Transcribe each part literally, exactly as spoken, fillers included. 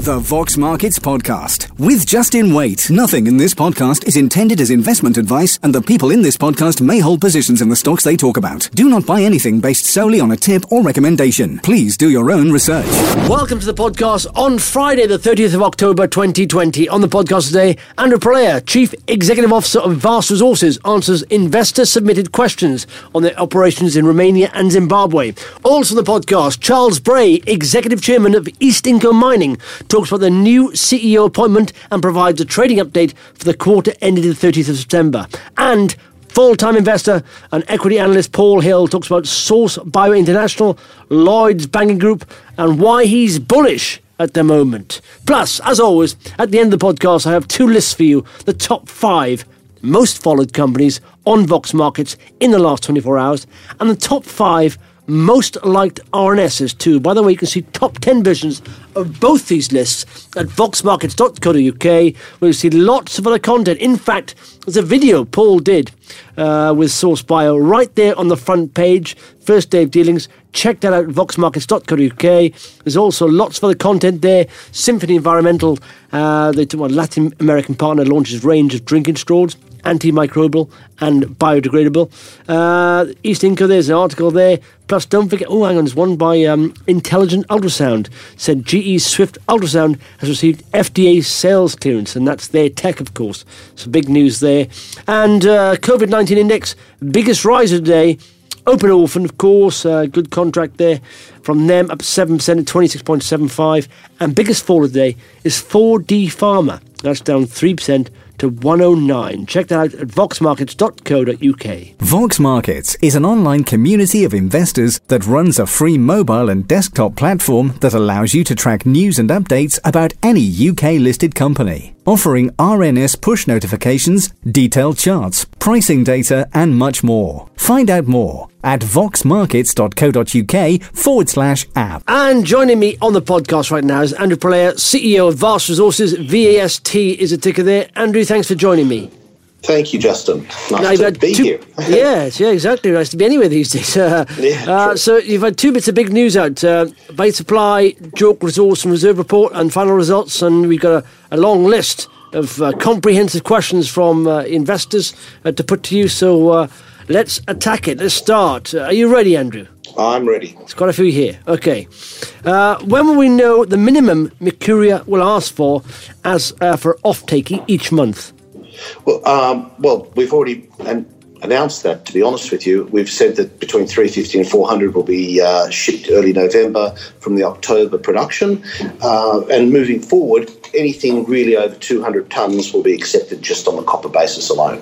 The Vox Markets Podcast with Justin Waite. Nothing in this podcast is intended as investment advice, and the people in this podcast may hold positions in the stocks they talk about. Do not buy anything based solely on a tip or recommendation. Please do your own research. Welcome to the podcast on Friday, the thirtieth of October, twenty twenty. On the podcast today, Andrew Purlayer, Chief Executive Officer of Vast Resources, answers investor-submitted questions on their operations in Romania and Zimbabwe. Also on the podcast, Charles Bray, Executive Chairman of East Inco Mining, talks about the new C E O appointment and provides a trading update for the quarter ended the thirtieth of September. And full-time investor and equity analyst Paul Hill talks about Source Bio International, Lloyds Banking Group, and why he's bullish at the moment. Plus, as always, at the end of the podcast, I have two lists for you, the top five most followed companies on Vox Markets in the last twenty-four hours, and the top five most liked R N Ss too. By the way, you can see top ten versions of both these lists at vox markets dot co dot uk, where you see lots of other content. In fact, there's a video Paul did uh, with Source Bio right there on the front page. First day of dealings. Check that out at vox markets dot co dot uk. There's also lots of other content there. Symphony Environmental, uh, the Latin American partner, launches range of drinking straws, antimicrobial and biodegradable. Uh, East Inco, there's an article there. Plus, don't forget, oh, hang on, there's one by um, Intelligent Ultrasound. Said G E's Swift Ultrasound has received F D A sales clearance, and that's their tech, of course. So big news there. And uh, COVID nineteen index, biggest riser today. Open Orphan, of course, uh, good contract there from them, up seven percent at twenty-six point seven five. And biggest fall of the day is four D Pharma. That's down three percent to one oh nine. Check that out at vox markets dot co dot uk. Vox Markets is an online community of investors that runs a free mobile and desktop platform that allows you to track news and updates about any U K-listed company, offering R N S push notifications, detailed charts, pricing data, and much more. Find out more at vox markets dot co dot uk forward slash app. And joining me on the podcast right now is Andrew Purlayer, C E O of Vast Resources. V A S T is a ticker there. Andrew, thanks for joining me. Thank you, Justin. Nice now, to be two, here. yes, yeah, exactly. Nice to be anywhere these days. Uh, yeah, uh, so you've had two bits of big news out. Uh, Base Supply, JORC Resource and Reserve Report, and final results. And we've got a, a long list of uh, comprehensive questions from uh, investors uh, to put to you. So uh, let's attack it. Let's start. Uh, are you ready, Andrew? I'm ready. There's quite a few here. Okay. Uh, when will we know the minimum Mercuria will ask for as uh, for off-taking each month? Well, um, well, we've already an- announced that, to be honest with you. We've said that between three fifty and four hundred will be uh, shipped early November from the October production. Uh, and moving forward, anything really over two hundred tonnes will be accepted just on the copper basis alone.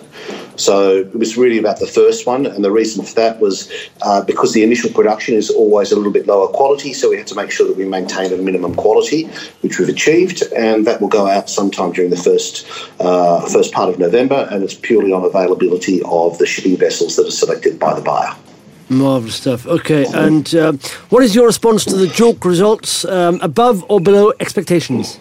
So it was really about the first one, and the reason for that was uh, because the initial production is always a little bit lower quality, so we had to make sure that we maintain a minimum quality, which we've achieved, and that will go out sometime during the first uh, first part of November, and it's purely on availability of the shipping vessels that are selected by the buyer. Marvellous stuff. Okay, and um, what is your response to the JORC results, um, above or below expectations?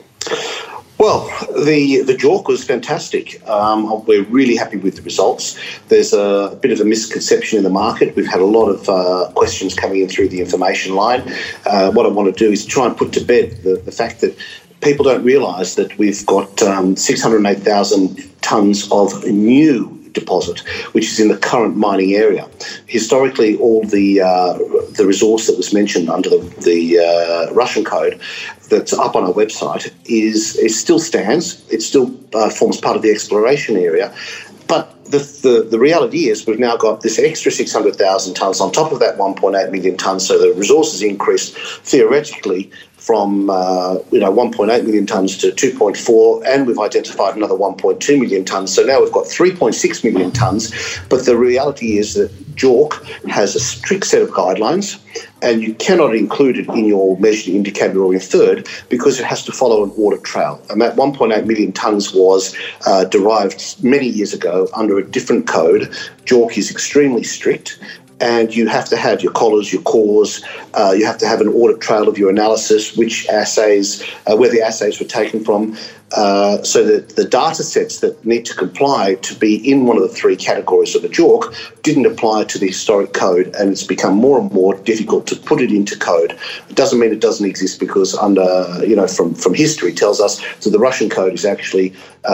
Well, the the JORC was fantastic. Um, we're really happy with the results. There's a bit of a misconception in the market. We've had a lot of uh, questions coming in through the information line. Uh, what I want to do is try and put to bed the, the fact that people don't realise that we've got um, six hundred eight thousand tonnes of new deposit, which is in the current mining area. Historically, all the uh, the resource that was mentioned under the, the uh, Russian code that's up on our website is it still stands. It still uh, forms part of the exploration area. But the, the, the reality is we've now got this extra six hundred thousand tonnes on top of that one point eight million tonnes, so the resource has increased theoretically from uh, you know one point eight million tonnes to two point four, and we've identified another one point two million tonnes. So now we've got three point six million tonnes. But the reality is that JORC has a strict set of guidelines, and you cannot include it in your measured, indicated or inferred because it has to follow an audit trail. And that one point eight million tonnes was uh, derived many years ago under a different code. JORC is extremely strict. and you have to have your collars, your cores. Uh, you have to have an audit trail of your analysis, which assays, uh, where the assays were taken from. Uh, so that the data sets that need to comply to be in one of the three categories of a JORC didn't apply to the historic code, and it's become more and more difficult to put it into code. It doesn't mean it doesn't exist, because under, you know, from, from history tells us that the Russian code is actually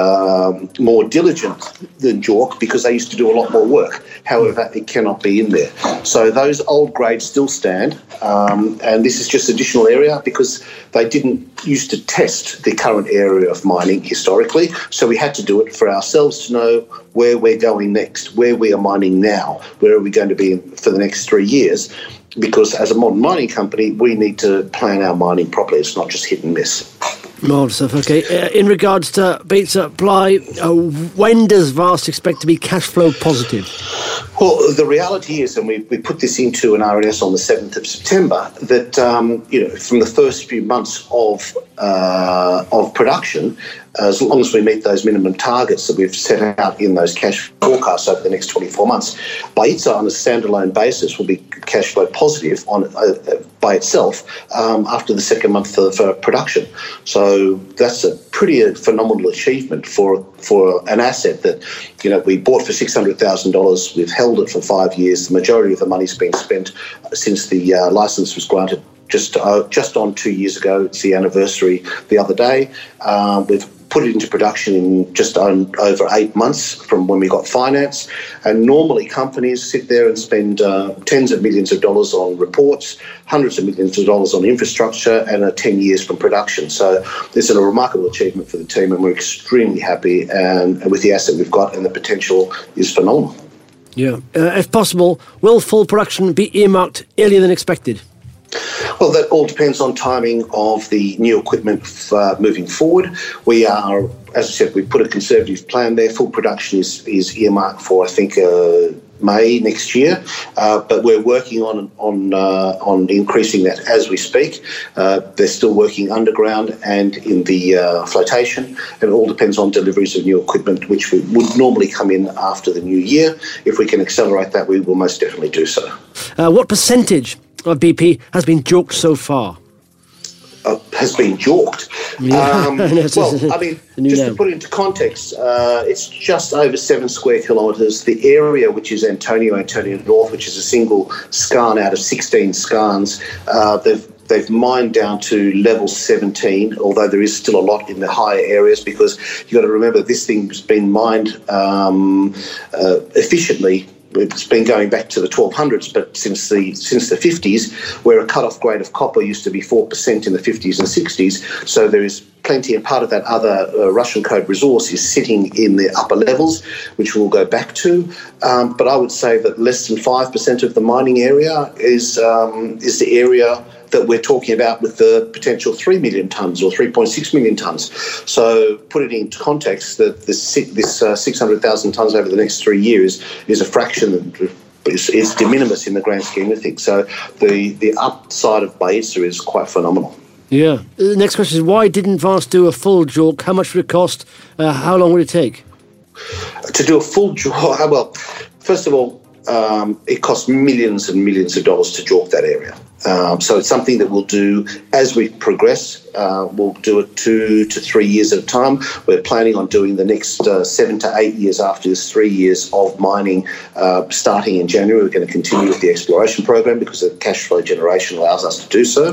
um, more diligent than JORC because they used to do a lot more work. However, it cannot be in there. So those old grades still stand, um, and this is just additional area because they didn't used to test the current area of mining historically, so we had to do it for ourselves to know where we're going next, where we are mining now, where are we going to be for the next three years, because as a modern mining company, we need to plan our mining properly. It's not just hit and miss. Marvellous stuff. Okay. Uh, in regards to Bates Supply, uh, when does Vast expect to be cash flow positive? Well, the reality is, and we, we put this into an R N S on the seventh of September, that um, you know, from the first few months of uh, of production, as long as we meet those minimum targets that we've set out in those cash forecasts over the next twenty-four months, Baitsa on a standalone basis will be cash flow positive on uh, by itself um, after the second month of uh, production. So that's a pretty uh, phenomenal achievement for for an asset that, you know, we bought for six hundred thousand dollars. We've held it for five years. The majority of the money's been spent since the uh, license was granted just uh, just on two years ago. It's the anniversary the other day. Uh, we've put it into production in just on, over eight months from when we got finance. And normally companies sit there and spend uh, tens of millions of dollars on reports, hundreds of millions of dollars on infrastructure, and are ten years from production. So this is a remarkable achievement for the team, and we're extremely happy and, and with the asset we've got, and the potential is phenomenal. Yeah. Uh, if possible, will full production be earmarked earlier than expected? Well, that all depends on timing of the new equipment uh, moving forward. We are, as I said, we put a conservative plan there. Full production is, is earmarked for, I think, uh, May next year, uh, but we're working on on uh, on increasing that as we speak. Uh, they're still working underground and in the uh, flotation, and it all depends on deliveries of new equipment, which we would normally come in after the new year. If we can accelerate that, we will most definitely do so. Uh, what percentage of B P has been JORCed so far? Uh, has been JORCed. Yeah. Um, well, I mean, just name. to put it into context, uh, it's just over seven square kilometres. The area, which is Antonio, Antonio North, which is a single skarn out of sixteen skarns, uh, they've They've mined down to level seventeen, although there is still a lot in the higher areas, because you've got to remember this thing's been mined um, uh, efficiently. It's been going back to the twelve hundreds, but since the since the fifties, where a cut-off grade of copper used to be four percent in the fifties and sixties, so there is plenty, and part of that other uh, Russian code resource is sitting in the upper levels, which we'll go back to. Um, but I would say that less than five percent of the mining area is um, is the area that we're talking about with the potential three million tonnes or three point six million tonnes. So put it into context that this, this uh, six hundred thousand tonnes over the next three years is a fraction that is, is de minimis in the grand scheme of things. So the, the upside of Baitsa is quite phenomenal. Yeah. The next question is, why didn't Vast do a full JORC? How much would it cost? Uh, how long would it take? To do a full JORC, well, first of all, um, it costs millions and millions of dollars to JORC that area. Um, so it's something that we'll do as we progress. Uh, we'll do it two to three years at a time. We're planning on doing the next uh, seven to eight years after this three years of mining, uh, starting in January. We're going to continue with the exploration program because the cash flow generation allows us to do so.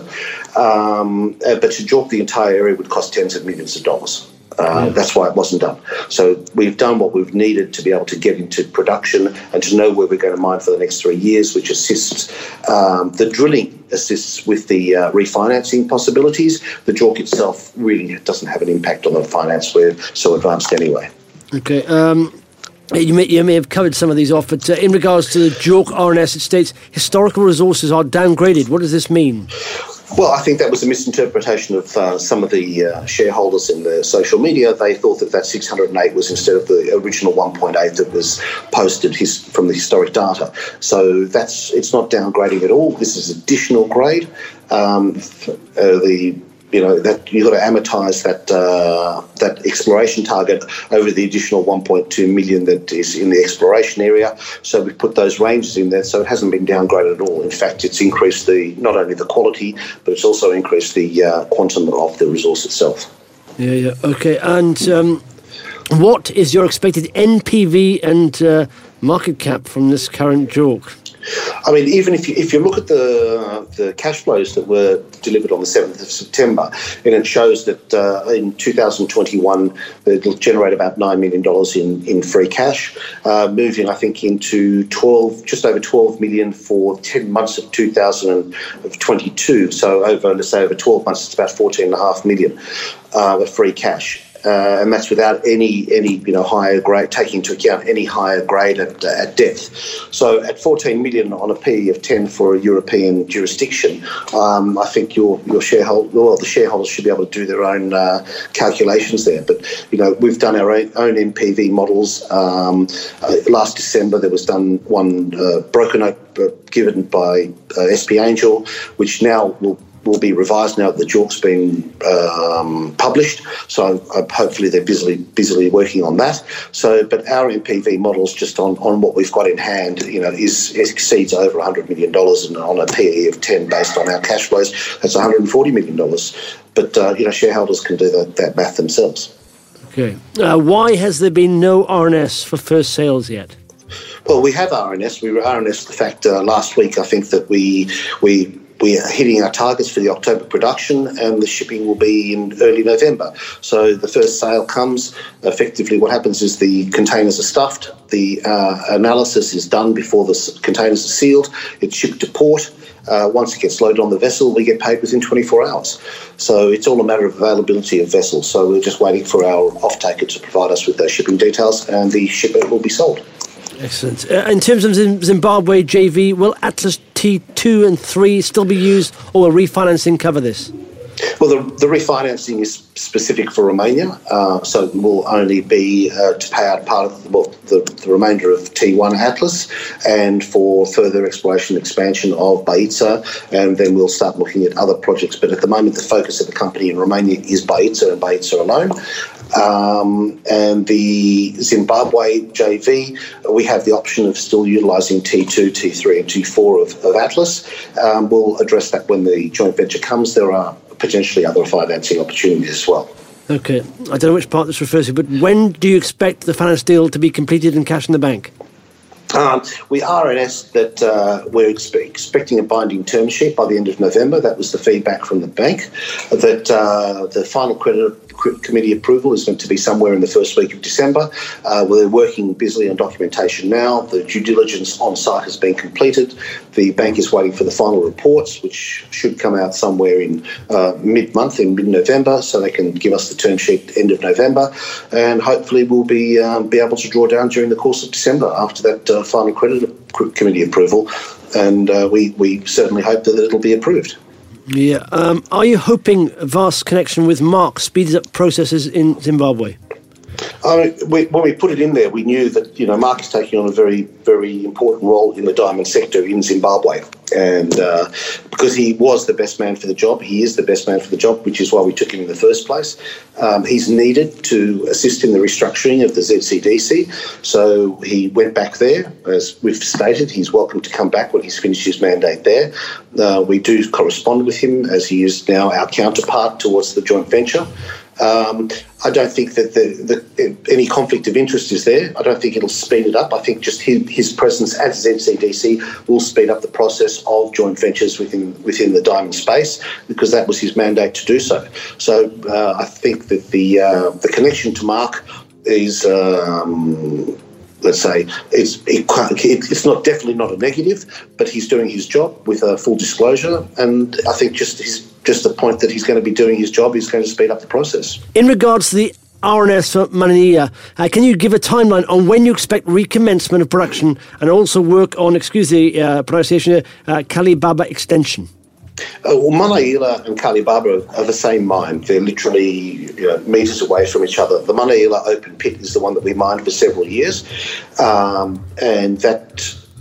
Um, uh, but to JORC the entire area would cost tens of millions of dollars. Uh, that's why it wasn't done. So we've done what we've needed to be able to get into production and to know where we're going to mine for the next three years, which assists um, the drilling, assists with the uh, refinancing possibilities. The JORC itself really doesn't have an impact on the finance. We're so advanced anyway. Okay. Um, you, may, you may have covered some of these off, but uh, in regards to the JORC R N S, it states historical resources are downgraded. What does this mean? Well, I think that was a misinterpretation of uh, some of the uh, shareholders in the social media. They thought that that six hundred eight was instead of the original one point eight that was posted his, from the historic data. So that's it's not downgrading at all. This is additional grade. Um, uh, the you know, that you've got to amortise that uh, that exploration target over the additional one point two million that is in the exploration area. So we've put those ranges in there, so it hasn't been downgraded at all. In fact, it's increased the not only the quality, but it's also increased the uh, quantum of the resource itself. Yeah, yeah, okay. And um, what is your expected N P V and uh, market cap from this current JORC? I mean, even if you if you look at the the cash flows that were delivered on the seventh of September, and it shows that uh, in two thousand twenty-one it'll generate about nine million dollars in, in free cash, uh, moving I think into twelve, just over twelve million for ten months of two thousand twenty-two. So over let's say over twelve months, it's about fourteen and a half million uh, of free cash. Uh, and that's without any any you know higher grade, taking into account any higher grade at, uh, at depth. So at fourteen million on a P E of ten for a European jurisdiction, um, I think your your shareholder, well, the shareholders should be able to do their own uh, calculations there. But you know we've done our own N P V models. Um, uh, last December there was done one uh, broker note uh, given by uh, S P Angel, which now will. will be revised now that the JORC's been um, published. So uh, hopefully they're busily busily working on that. So, but our N P V models, just on, on what we've got in hand, you know, is exceeds over one hundred million dollars, and on a P E of ten based on our cash flows, that's one hundred forty million dollars. But uh, you know, shareholders can do that, that math themselves. Okay. Uh, why has there been no R N S for first sales yet? Well, we have R N S. We were R N S. The fact uh, last week, I think that we we. We are hitting our targets for the October production, and the shipping will be in early November. So the first sale comes. Effectively, what happens is the containers are stuffed. The uh, analysis is done before the containers are sealed. It's shipped to port. Uh, once it gets loaded on the vessel, we get paid within twenty-four hours. So it's all a matter of availability of vessels. So we're just waiting for our off-taker to provide us with those shipping details, and the shipment will be sold. Excellent. Uh, in terms of Zimbabwe J V, will Atlas T two and three still be used, or will refinancing cover this? Well, the, the refinancing is specific for Romania, uh, so it will only be uh, to pay out part of the, well, the, the remainder of T one Atlas, and for further exploration and expansion of Baița, and then we'll start looking at other projects. But at the moment, the focus of the company in Romania is Baița and Baița alone. Um, and the Zimbabwe J V, we have the option of still utilising T two, T three and T four of, of Atlas. Um, we'll address that when the joint venture comes. There are potentially other financing opportunities as well. Okay. I don't know which part this refers to, but when do you expect the finance deal to be completed and cash in the bank? Um, we R N S that uh, we're expe- expecting a binding term sheet by the end of November. That was the feedback from the bank, that uh, the final credit committee approval is going to be somewhere in the first week of December. Uh, we're working busily on documentation now. The due diligence on site has been completed. The bank is waiting for the final reports, which should come out somewhere in uh, mid-month, in mid-November, so they can give us the term sheet at the end of November. And hopefully we'll be um, be able to draw down during the course of December after that uh, final credit committee approval. And uh, we, we certainly hope that it'll be approved. Yeah. Um, are you hoping Vast's connection with Mark speeds up processes in Zimbabwe? I mean, we, when we put it in there, we knew that, you know, Mark is taking on a very, very important role in the diamond sector in Zimbabwe. And uh, because he was the best man for the job, he is the best man for the job, which is why we took him in the first place. Um, he's needed to assist in the restructuring of the Z C D C. So he went back there. As we've stated, he's welcome to come back when he's finished his mandate there. Uh, we do correspond with him, as he is now our counterpart towards the joint venture. Um, I don't think that the, the, any conflict of interest is there. I don't think it'll speed it up. I think just his, his presence at Z C D C will speed up the process of joint ventures within within the diamond space, because that was his mandate to do so. So uh, I think that the uh, the connection to Mark is, um, let's say, it's it, it's not definitely not a negative, but he's doing his job with a full disclosure, and I think just his. Just the point that he's going to be doing his job is going to speed up the process. In regards to the R N S for Mananiya, uh, can you give a timeline on when you expect recommencement of production and also work on, excuse the uh, pronunciation, uh, Kali Baba extension? Uh, well, Mananiya and Kali Baba are the same mine. They're literally you know, metres away from each other. The Mananiya open pit is the one that we mined for several years, um, and that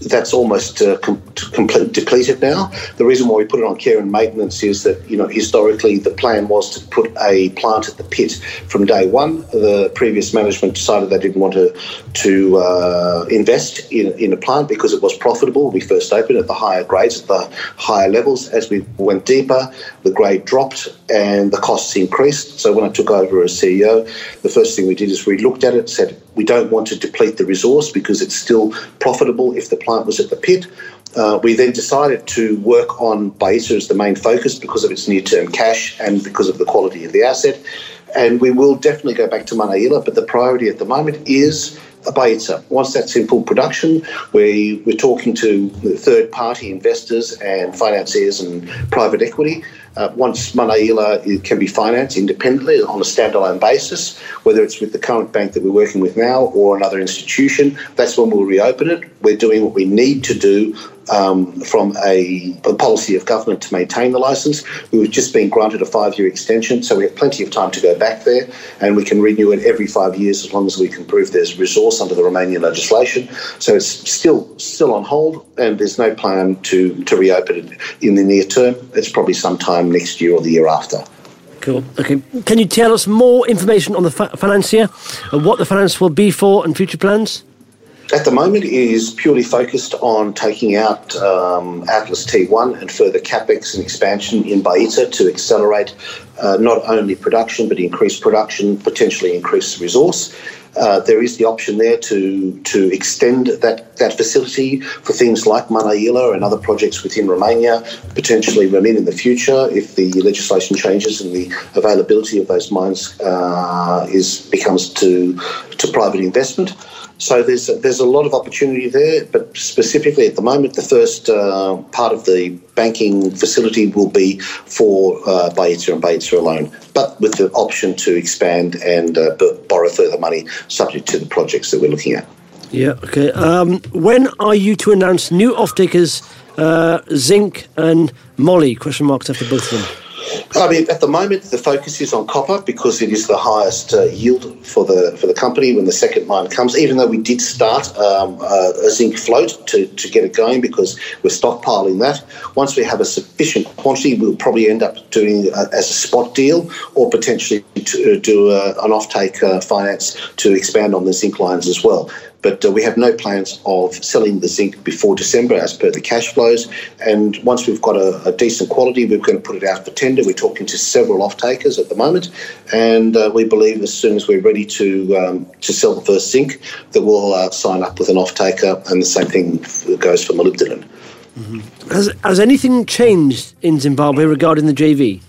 that's almost uh, com- complete depleted now. The reason why we put it on care and maintenance is that, you know, historically the plan was to put a plant at the pit from day one. The previous management decided they didn't want to to uh, invest in, in a plant because it was profitable. We first opened at the higher grades, at the higher levels. As we went deeper, the grade dropped and the costs increased. So when I took over as C E O, the first thing we did is we looked at it, said we don't want to deplete the resource because it's still profitable if the plant was at the pit. Uh, we then decided to work on Baiesa as the main focus because of its near-term cash and because of the quality of the asset. And we will definitely go back to Manaila, but the priority at the moment is Baiesa. Once that's in full production, we, we're talking to third-party investors and financiers and private equity. Uh, once Manaila can be financed independently on a standalone basis, whether it's with the current bank that we're working with now or another institution, that's when we'll reopen it. We're doing what we need to do um, from a, a policy of government to maintain the licence. We've just been granted a five-year extension, so we have plenty of time to go back there, and we can renew it every five years as long as we can prove there's resource under the Romanian legislation. So it's still still on hold, and there's no plan to, to reopen it in the near term. It's probably sometime next year or the year after. Cool. Okay. Can you tell us more information on the fa- financier and what the finance will be for and future plans? At the moment, it is purely focused on taking out um, Atlas T one and further capex and expansion in Baiesa to accelerate uh, not only production but increase production, potentially increase resource. Uh, there is the option there to to extend that, that facility for things like Manaila and other projects within Romania, potentially Ramin in the future if the legislation changes and the availability of those mines uh, is becomes to to private investment. So there's there's a lot of opportunity there, but specifically at the moment, the first uh, part of the banking facility will be for uh, Baiesa and Baiesa alone, but with the option to expand and uh, b- borrow further money subject to the projects that we're looking at. Yeah, okay. Um, when are you to announce new off-takers, uh, zinc and moly? Question marks after both of them. I mean, at the moment, the focus is on copper because it is the highest uh, yield for the for the company when the second mine comes, even though we did start um, a, a zinc float to, to get it going because we're stockpiling that. Once we have a sufficient quantity, we'll probably end up doing uh, as a spot deal or potentially to, uh, do uh, an offtake uh, finance to expand on the zinc lines as well. But uh, we have no plans of selling the zinc before December as per the cash flows. And once we've got a, a decent quality, we're going to put it out for tender. We're talking to several off-takers at the moment. And uh, we believe as soon as we're ready to um, to sell the first zinc, that we'll uh, sign up with an off-taker. And the same thing goes for molybdenum. Mm-hmm. Has, has anything changed in Zimbabwe regarding the J V?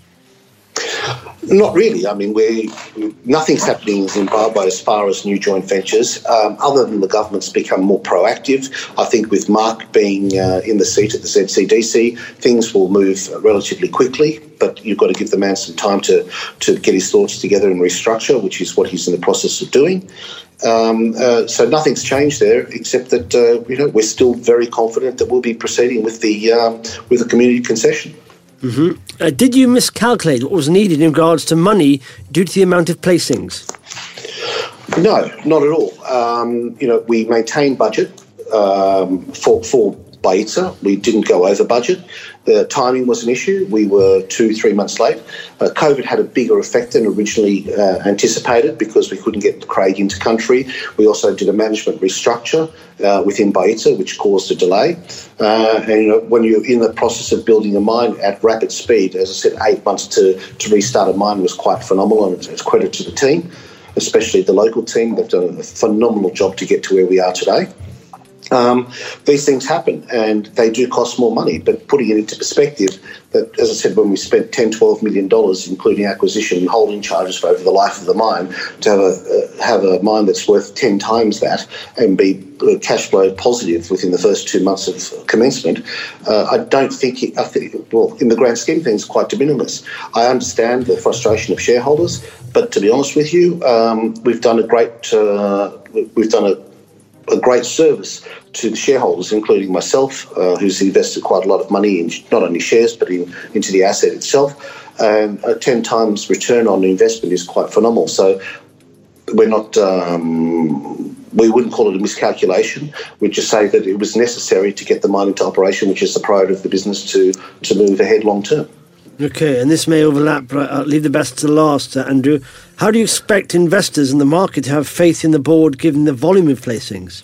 Not really. I mean, we nothing's happening in Zimbabwe as far as new joint ventures, um, other than the government's become more proactive. I think with Mark being uh, in the seat at the Z C D C, things will move relatively quickly, but you've got to give the man some time to, to get his thoughts together and restructure, which is what he's in the process of doing. Um, uh, so nothing's changed there, except that uh, you know we're still very confident that we'll be proceeding with the um, with the community concession. Mm-hmm. Uh, did you miscalculate what was needed in regards to money due to the amount of placings? No, not at all. Um, you know, we maintained budget um, for for Baiesa. We didn't go over budget. The timing was an issue. We were two, three months late. Uh, COVID had a bigger effect than originally uh, anticipated because we couldn't get Craig into country. We also did a management restructure uh, within Baiesa, which caused a delay. Uh, and you know, when you're in the process of building a mine at rapid speed, as I said, eight months to, to restart a mine was quite phenomenal, and it's, it's credit to the team, especially the local team. They've done a phenomenal job to get to where we are today. Um, these things happen and they do cost more money, but putting it into perspective, that, as I said, when we spent ten, twelve million dollars, including acquisition and holding charges for over the life of the mine, to have a uh, have a mine that's worth ten times that and be uh, cash flow positive within the first two months of commencement, uh, I don't think, it, I think, well, in the grand scheme of things, quite de minimis. I understand the frustration of shareholders, but to be honest with you, um, we've done a great, uh, we've done a a great service to the shareholders, including myself, uh, who's invested quite a lot of money in not only shares but in, into the asset itself. And a ten times return on investment is quite phenomenal. So we're not um, we wouldn't call it a miscalculation. We'd just say that it was necessary to get the mine into operation, which is the priority of the business to, to move ahead long term. Okay, and this may overlap, but I'll leave the best to last, uh, Andrew. How do you expect investors in the market to have faith in the board given the volume of placings?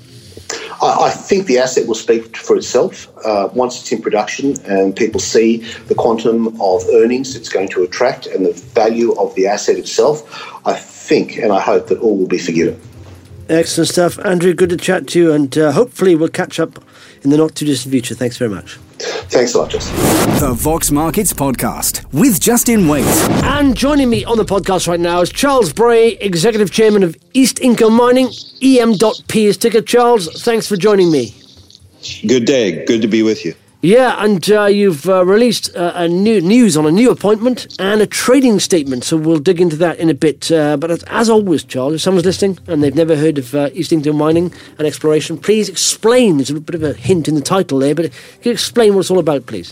I, I think the asset will speak for itself. Uh, once it's in production and people see the quantum of earnings it's going to attract and the value of the asset itself, I think and I hope that all will be forgiven. Excellent stuff. Andrew, good to chat to you, and uh, hopefully we'll catch up in the not-too-distant future. Thanks very much. Thanks a lot, Justin. The Vox Markets Podcast with Justin Waite. And joining me on the podcast right now is Charles Bray, Executive Chairman of East Inco Mining, E M dot P is ticker. Charles, thanks for joining me. Good day. Good to be with you. Yeah, and uh, you've uh, released uh, a new news on a new appointment and a trading statement, so we'll dig into that in a bit. Uh, but as, as always, Charles, if someone's listening and they've never heard of uh, East Inco Mining and Exploration, please explain. There's a bit of a hint in the title there, but can you explain what it's all about, please?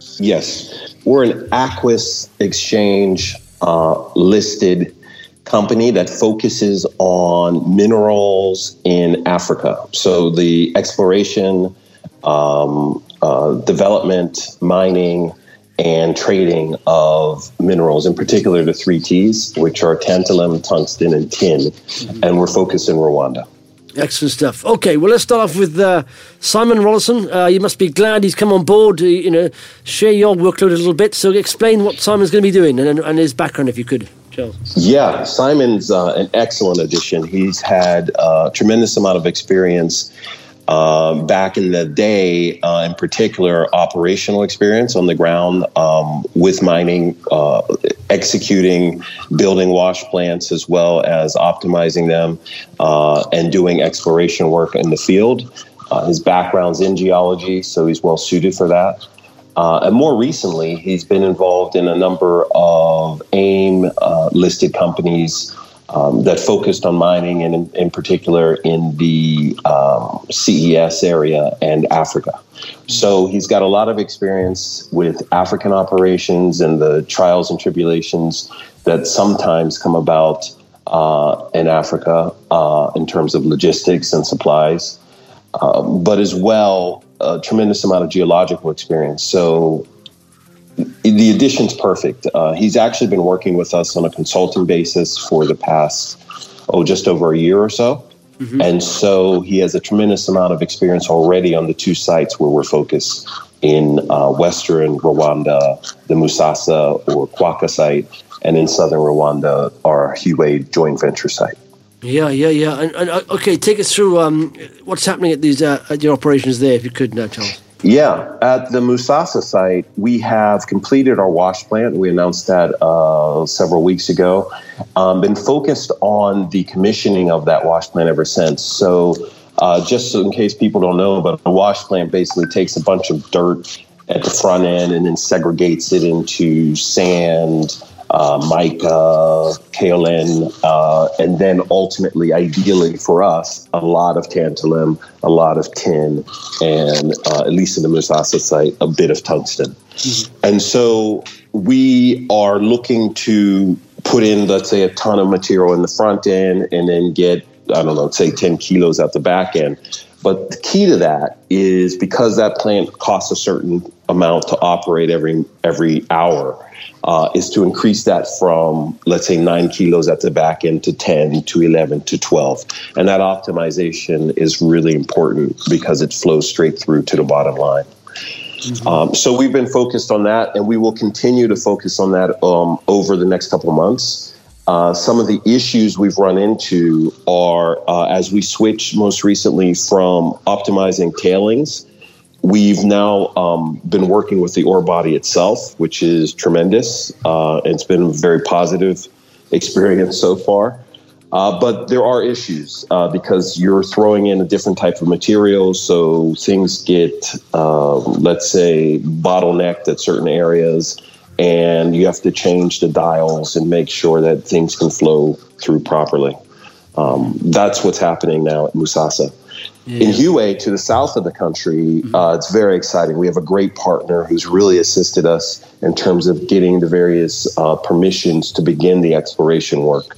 Yes. We're an Aquis Exchange uh, listed company that focuses on minerals in Africa. So the exploration, um, uh, development, mining, and trading of minerals, in particular the three T's, which are tantalum, tungsten, and tin. Mm-hmm. And we're focused in Rwanda. Excellent stuff. Okay, well, let's start off with uh, Simon Rollason. Uh, you must be glad he's come on board to, you know, share your workload a little bit. So explain what Simon's going to be doing and, and his background, if you could, Charles. Yeah, Simon's uh, an excellent addition. He's had a tremendous amount of experience uh, back in the day, uh, in particular, operational experience on the ground um, with mining, uh, executing, building wash plants, as well as optimizing them uh, and doing exploration work in the field. Uh, his background's in geology, so he's well suited for that. Uh, and more recently, he's been involved in a number of AIM uh, listed companies um, that focused on mining, and in, in particular in the um, C E S area and Africa. So he's got a lot of experience with African operations and the trials and tribulations that sometimes come about uh, in Africa uh, in terms of logistics and supplies, uh, but as well a tremendous amount of geological experience. So the addition's perfect. Uh, he's actually been working with us on a consulting basis for the past, oh, just over a year or so. Mm-hmm. And so he has a tremendous amount of experience already on the two sites where we're focused in uh, Western Rwanda, the Musasa or Kwaka site, and in Southern Rwanda, our Hiwe joint venture site. Yeah, yeah, yeah. And, and uh, okay, take us through um, what's happening at these uh, at your operations there, if you could, now, Charles. Yeah, at the Musasa site, we have completed our wash plant. We announced that uh, several weeks ago. Um, been focused on the commissioning of that wash plant ever since. So uh, just so in case people don't know, but a wash plant basically takes a bunch of dirt at the front end and then segregates it into sand, uh, mica, kaolin, uh, and then ultimately, ideally for us, a lot of tantalum, a lot of tin, and uh, at least in the Musasa site, a bit of tungsten. Mm-hmm. And so we are looking to put in, let's say, a ton of material in the front end and then get, I don't know, say ten kilos at the back end. But the key to that is because that plant costs a certain amount to operate every every hour, uh, is to increase that from, let's say, nine kilos at the back end to ten to eleven to twelve. And that optimization is really important because it flows straight through to the bottom line. Mm-hmm. Um, so we've been focused on that, and we will continue to focus on that um, over the next couple of months. Uh, some of the issues we've run into are, uh, as we switch most recently from optimizing tailings, we've now um, been working with the ore body itself, which is tremendous. Uh, it's been a very positive experience so far. Uh, but there are issues uh, because you're throwing in a different type of material, so things get, uh, let's say, bottlenecked at certain areas, and you have to change the dials and make sure that things can flow through properly. Um, that's what's happening now at Musasa. Yeah. In Hiwe, to the south of the country, mm-hmm. uh, it's very exciting. We have a great partner who's really assisted us in terms of getting the various uh, permissions to begin the exploration work.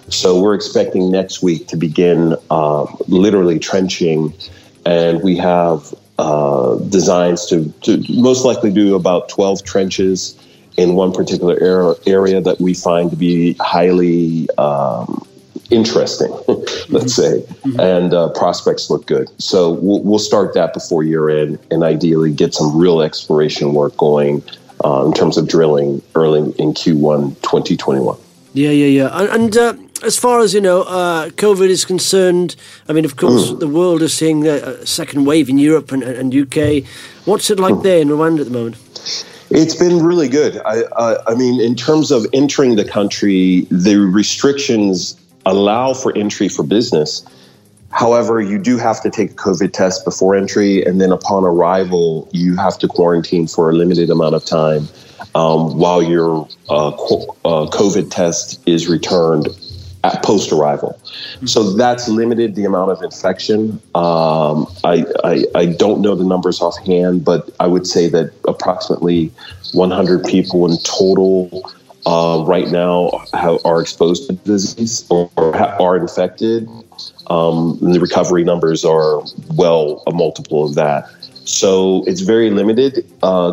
So we're expecting next week to begin uh, literally trenching, and we have uh, designs to, to most likely do about twelve trenches in one particular area that we find to be highly um, interesting, let's say, mm-hmm. and uh, prospects look good. So we'll, we'll start that before year end, and ideally get some real exploration work going uh, in terms of drilling early in Q one twenty twenty-one. Yeah, yeah, yeah. And, and uh, as far as, you know, uh, COVID is concerned, I mean, of course, mm. the world is seeing a second wave in Europe and, and U K. What's it like mm. there in Rwanda at the moment? It's been really good. I, uh, I mean, in terms of entering the country, the restrictions allow for entry for business. However, you do have to take a COVID test before entry, and then upon arrival, you have to quarantine for a limited amount of time um, while your uh, uh, COVID test is returned at post-arrival. Mm-hmm. So that's limited the amount of infection. Um, I, I, I don't know the numbers offhand, but I would say that approximately one hundred people in total uh, right now have, are exposed to the disease or, or ha- are infected. Um, and the recovery numbers are well a multiple of that. So it's very limited, uh,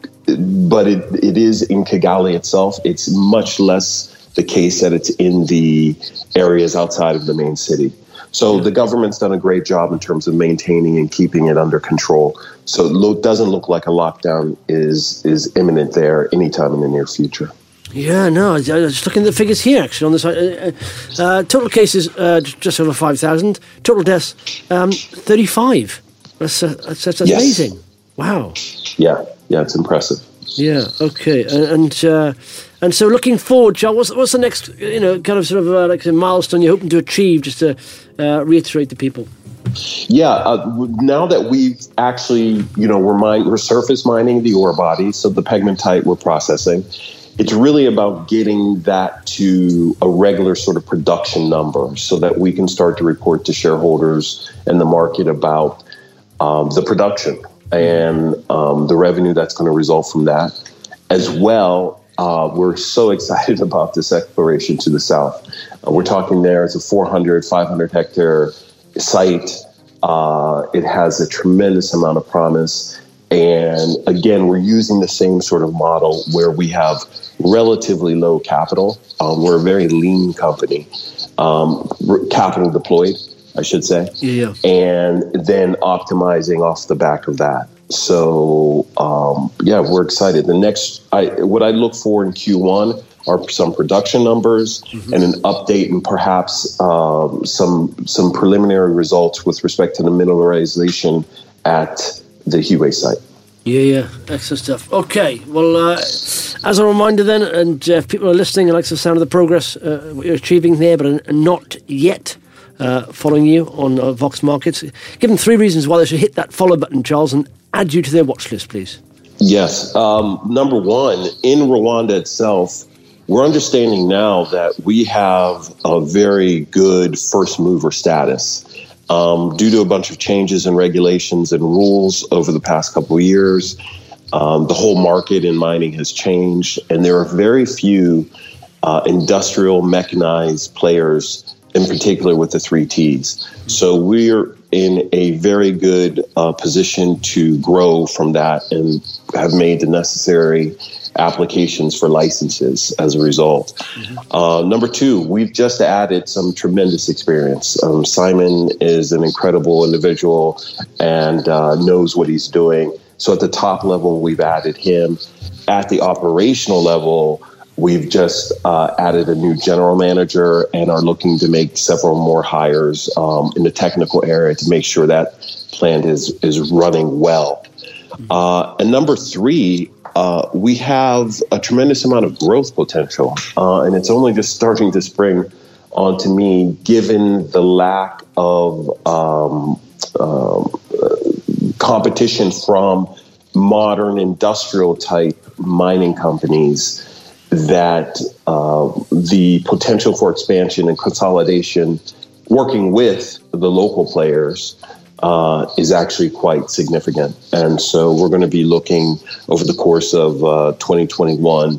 but it, it is in Kigali itself. It's much less the case that it's in the areas outside of the main city. So the government's done a great job in terms of maintaining and keeping it under control. So it lo- doesn't look like a lockdown is is imminent there anytime in the near future. Yeah, no, I was just looking at the figures here, actually, on this side. Uh, uh, total cases, uh, just over five thousand. Total deaths, um, thirty-five. That's, uh, that's, that's yes. amazing. Wow. Yeah, yeah, it's impressive. Yeah, okay. And and, uh, and so looking forward, Charles, what's, what's the next, you know, kind of sort of uh, like a milestone you're hoping to achieve, just to uh, reiterate to people? Yeah, uh, now that we've actually, you know, we're, mine, we're surface mining the ore body, so the pegmatite we're processing. It's really about getting that to a regular sort of production number so that we can start to report to shareholders and the market about um, the production and um, the revenue that's going to result from that. As well, uh, we're so excited about this exploration to the south. Uh, we're talking there, it's a four hundred, five hundred hectare site. Uh, it has a tremendous amount of promise. And again, we're using the same sort of model where we have relatively low capital. Um, we're a very lean company, um, capital deployed, I should say. Yeah. And then optimizing off the back of that. So, um, yeah, we're excited. The next, I, what I look for in Q one are some production numbers mm-hmm. and an update and perhaps um, some some preliminary results with respect to the mineralization at the Hue site. Yeah, yeah, excellent stuff. Okay, well, uh, as a reminder then, and uh, if people are listening and like the sound of the progress uh, what you're achieving there, but are not yet uh, following you on uh, Vox Markets, give them three reasons why they should hit that follow button, Charles, and add you to their watch list, please. Yes. Um, number one, in Rwanda itself, we're understanding now that we have a very good first mover status. Um, due to a bunch of changes in regulations and rules over the past couple of years, um, the whole market in mining has changed, and there are very few uh, industrial mechanized players, in particular with the three Ts. So we're in a very good uh, position to grow from that and have made the necessary applications for licenses as a result. Mm-hmm. Uh, number two, we've just added some tremendous experience. Um, Simon is an incredible individual and uh, knows what he's doing. So at the top level, we've added him. At the operational level, we've just uh, added a new general manager and are looking to make several more hires um, in the technical area to make sure that plant is, is running well. Uh, and number three, Uh, we have a tremendous amount of growth potential, uh, and it's only just starting to spring onto me, given the lack of um, um, competition from modern industrial type mining companies, that uh, the potential for expansion and consolidation, working with the local players, uh, is actually quite significant. And so we're going to be looking over the course of uh, twenty twenty-one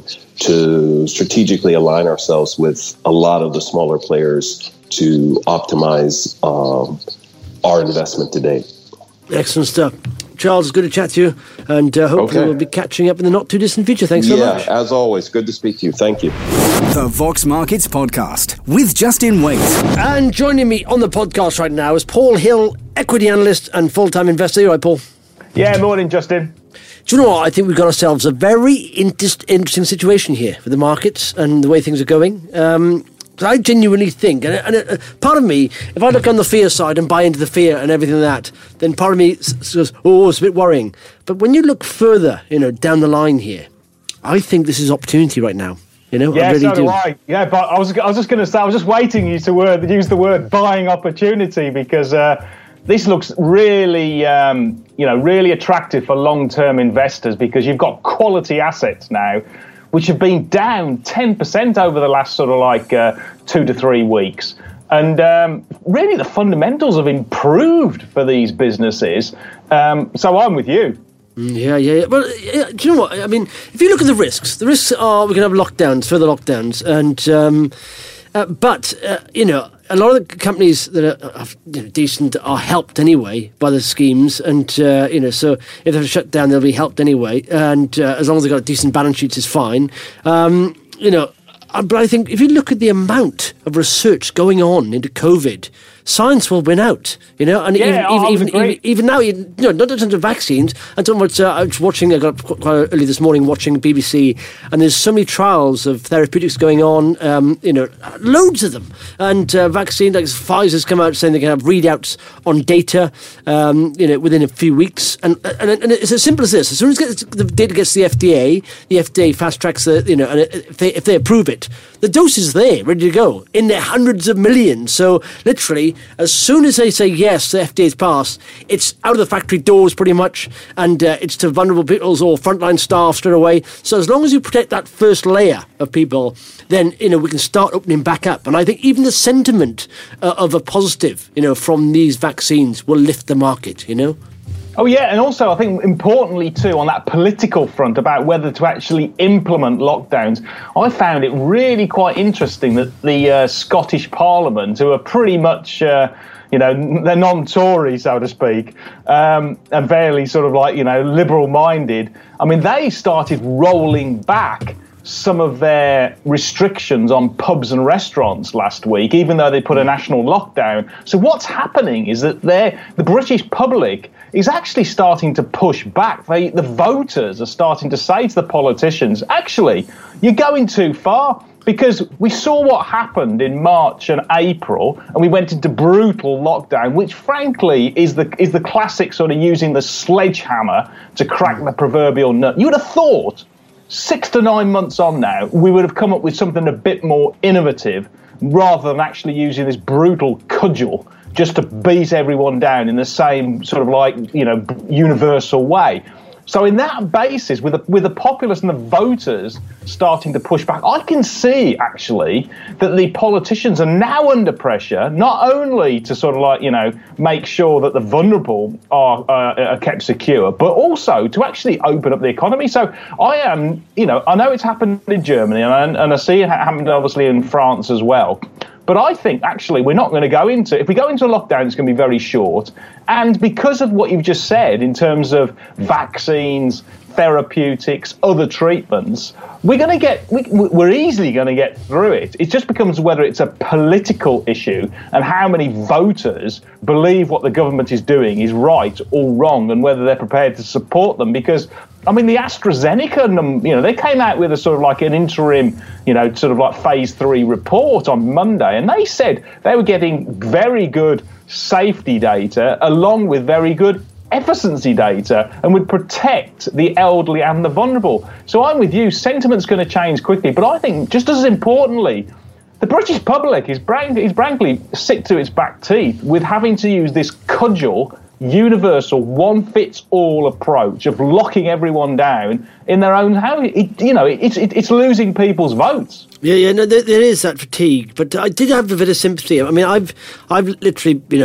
to strategically align ourselves with a lot of the smaller players to optimize um, our investment today. Excellent stuff. Charles, it's good to chat to you, and uh, hopefully okay. we'll be catching up in the not-too-distant future. Thanks so yeah, much. Yeah, as always, good to speak to you. Thank you. The Vox Markets Podcast with Justin Waite. And joining me on the podcast right now is Paul Hill, equity analyst and full-time investor. You all right, Paul? Yeah, morning, Justin. Do you know what? I think we've got ourselves a very inter- interesting situation here for the markets and the way things are going. Um, I genuinely think, and, and uh, part of me, if I look on the fear side and buy into the fear and everything like that, then part of me says, oh, it's a bit worrying. But when you look further, you know, down the line here, I think this is opportunity right now. You know, yeah, I really so do, do. I. Yeah, but I was, I was just going to say, I was just waiting you to word, use the word buying opportunity, because uh, this looks really, um, you know, really attractive for long-term investors, because you've got quality assets now, which have been down ten percent over the last sort of like uh, two to three weeks. And um, really the fundamentals have improved for these businesses. Um, so I'm with you. Yeah, yeah, yeah. Well, yeah, do you know what? I mean, if you look at the risks, the risks are we can have lockdowns, further lockdowns. And um, uh, but, uh, you know, a lot of the companies that are, are you know, decent are helped anyway by the schemes, and uh, you know, so if they're shut down, they'll be helped anyway. And uh, as long as they've got decent balance sheets, is fine. Um, you know, but I think if you look at the amount of research going on into COVID, science will win out, you know, and yeah, even, oh, even, even, even now, you know, not in terms of vaccines. I'm talking about, uh, I was watching, I got quite early this morning watching B B C, and there's so many trials of therapeutics going on, um, you know, loads of them. And uh, vaccine, like Pfizer's come out saying they can have readouts on data, um, you know, within a few weeks. And, and and it's as simple as this: as soon as the data gets to the F D A, the F D A fast tracks the, you know, and if they if they approve it, the dose is there, ready to go in their hundreds of millions. So literally, as soon as they say yes, the F D A's passed, it's out of the factory doors pretty much, and uh, it's to vulnerable peoples or frontline staff straight away. So as long as you protect that first layer of people, then, you know, we can start opening back up. And I think even the sentiment uh, of a positive, you know, from these vaccines will lift the market, you know. Oh, yeah, and also I think importantly too on that political front about whether to actually implement lockdowns, I found it really quite interesting that the uh, Scottish Parliament, who are pretty much, uh, you know, they're non-Tory, so to speak, um, and fairly sort of like, you know, liberal-minded, I mean, they started rolling back some of their restrictions on pubs and restaurants last week, even though they put a national lockdown. So what's happening is that they're, the British public is actually starting to push back. They, the voters are starting to say to the politicians, actually, you're going too far, because we saw what happened in March and April, and we went into brutal lockdown, which frankly is the is the classic sort of using the sledgehammer to crack the proverbial nut. You would have thought six to nine months on now, we would have come up with something a bit more innovative rather than actually using this brutal cudgel just to beat everyone down in the same sort of like, you know, universal way. So in that basis, with the, with the populace and the voters starting to push back, I can see actually that the politicians are now under pressure, not only to sort of like, you know, make sure that the vulnerable are, uh, are kept secure, but also to actually open up the economy. So I am, you know, I know it's happened in Germany, and, and I see it happened obviously in France as well. But I think, actually, we're not going to go into... If we go into a lockdown, it's going to be very short. And because of what you've just said in terms of vaccines, therapeutics, other treatments, we're going to get... We, we're easily going to get through it. It just becomes whether it's a political issue and how many voters believe what the government is doing is right or wrong, and whether they're prepared to support them. Because, I mean, the AstraZeneca, you know, they came out with a sort of like an interim, you know, sort of like phase three report on Monday, and they said they were getting very good safety data along with very good efficiency data, and would protect the elderly and the vulnerable. So I'm with you, sentiment's going to change quickly, but I think just as importantly, the British public is, brank- is frankly sick to its back teeth with having to use this cudgel, universal, one-fits-all approach of locking everyone down in their own house. It, you know, it's it, it's losing people's votes. Yeah, yeah, no, there, there is that fatigue, but I did have a bit of sympathy. I mean, I've I've literally, you know,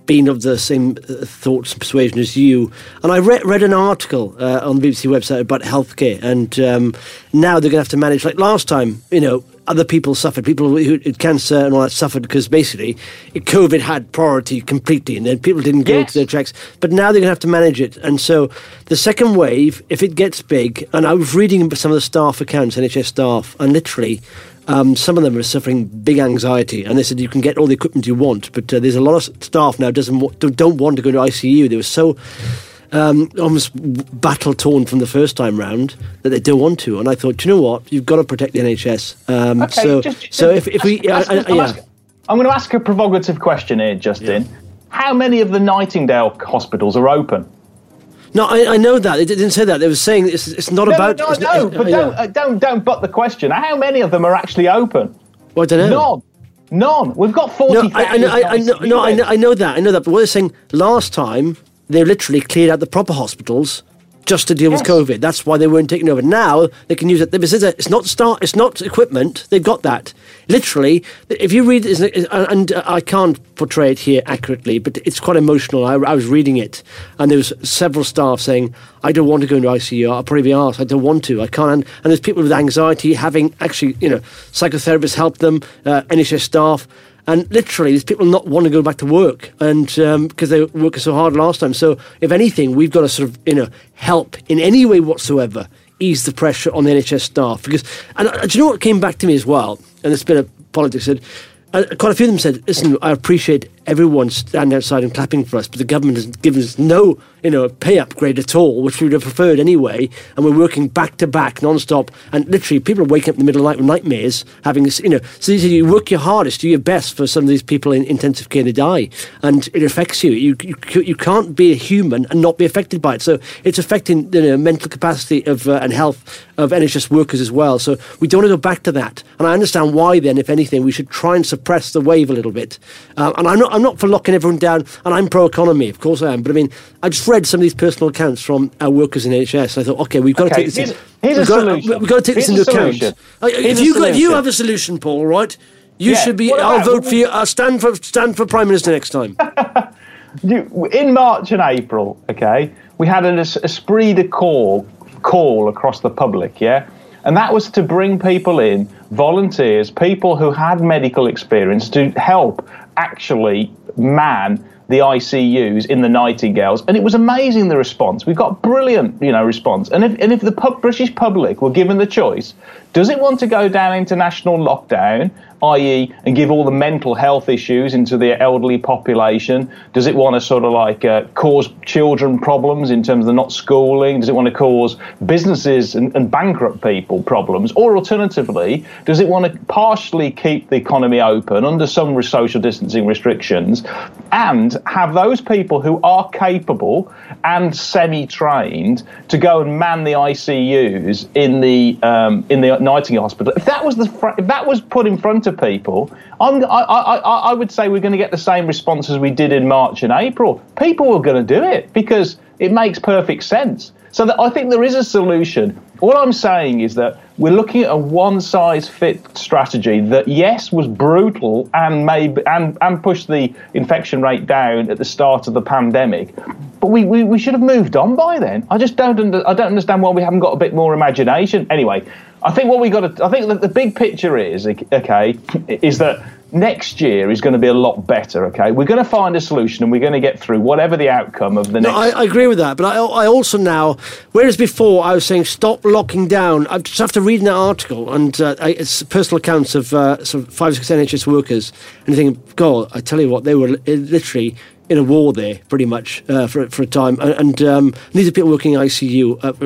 been of the same uh, thoughts and persuasion as you. And I read, read an article uh, on the B B C website about healthcare, and um, now they're going to have to manage, like last time, you know, other people suffered, people who had cancer and all that suffered because basically COVID had priority completely, and then people didn't go yes. to their checks. But now they're going to have to manage it. And so the second wave, if it gets big, and I was reading some of the staff accounts, N H S staff, and literally um, some of them are suffering big anxiety. And they said you can get all the equipment you want, but uh, there's a lot of staff now doesn't wa- don't want to go to I C U. They were so Um, almost battle torn from the first time round that they don't want to, and I thought, do you know what? You've got to protect the N H S. Um, okay, so, just, just, so if, if we, ask, uh, ask, uh, yeah. ask, I'm going to ask a provocative question here, Justin. Yeah. How many of the Nightingale hospitals are open? No, I, I know that. They didn't say that. They were saying it's, it's not no, about. No, no, no, no but uh, don't, yeah. uh, don't don't butt the question. How many of them are actually open? Well, I don't know. None. None. We've got forty. No, I, I, know, I, I know. No, I know. I know that. I know that. But what they're saying last time, they literally cleared out the proper hospitals just to deal yes. with COVID. That's why they weren't taken over. Now they can use it. It's not start. It's not equipment. They've got that. Literally, if you read, and I can't portray it here accurately, but it's quite emotional. I, I was reading it, and there was several staff saying, "I don't want to go into I C U. I'll probably be asked. I don't want to. I can't." And there's people with anxiety having actually, you know, psychotherapists help them, uh, N H S staff. And literally, there's people not want to go back to work, and um, because they were working so hard last time. So, if anything, we've got to sort of, you know, help in any way whatsoever, ease the pressure on the N H S staff. Because, and uh, do you know what came back to me as well? And it's been a politics said, uh, quite a few of them said, "Listen, I appreciate everyone standing outside and clapping for us, but the government has given us no, you know, pay upgrade at all, which we would have preferred anyway, and we're working back to back, non-stop, and literally people are waking up in the middle of the night with nightmares, having this, you know, so you work your hardest, do your best for some of these people in intensive care to die, and it affects you. You you, you can't be a human and not be affected by it, so it's affecting the you know, mental capacity of uh, and health of N H S workers as well, so we don't want to go back to that, and I understand why then, if anything, we should try and suppress the wave a little bit, uh, and I'm not I'm not for locking everyone down, and I'm pro-economy, of course I am, but I mean, I just read some of these personal accounts from our workers in N H S, and I thought, okay, we've got okay, to take this here's, here's we've, a got, solution. we've got to take here's this into account. If you, got, if you have a solution, Paul, right, you yeah, should be, about, I'll vote for you, I'll stand for, stand for Prime Minister next time. In March and April, okay, we had an esprit de corps call across the public, yeah? And that was to bring people in, volunteers, people who had medical experience to help actually man the I C Us in the Nightingales, and it was amazing, the response. We got brilliant, you know, response. And if and if the pub, British public were given the choice, does it want to go down into national lockdown, that is, and give all the mental health issues into the elderly population? Does it want to sort of like uh, cause children problems in terms of not schooling? Does it want to cause businesses and, and bankrupt people problems? Or alternatively, does it want to partially keep the economy open under some social distancing restrictions and have those people who are capable and semi-trained to go and man the I C Us in the um, in the Nightingale Hospital? If that was the fr- if that was put in front of people, I'm, I, I, I would say we're going to get the same response as we did in March and April. People are going to do it because it makes perfect sense. So that I think there is a solution. All I'm saying is that we're looking at a one-size-fits strategy that, yes, was brutal and maybe and, and pushed the infection rate down at the start of the pandemic, but we, we, we should have moved on by then. I just don't under, I don't understand why we haven't got a bit more imagination. Anyway, I think what we got to I think that the big picture is okay is that next year is going to be a lot better, okay? We're going to find a solution and we're going to get through whatever the outcome of the next... No, I, I agree with that, but I, I also now... Whereas before I was saying stop locking down, I just have to read an article and uh, it's personal accounts of uh, sort of five or six N H S workers and you think, God, I tell you what, they were literally in a war there, pretty much, uh, for, for a time. And, and um, these are people working in I C U. Uh,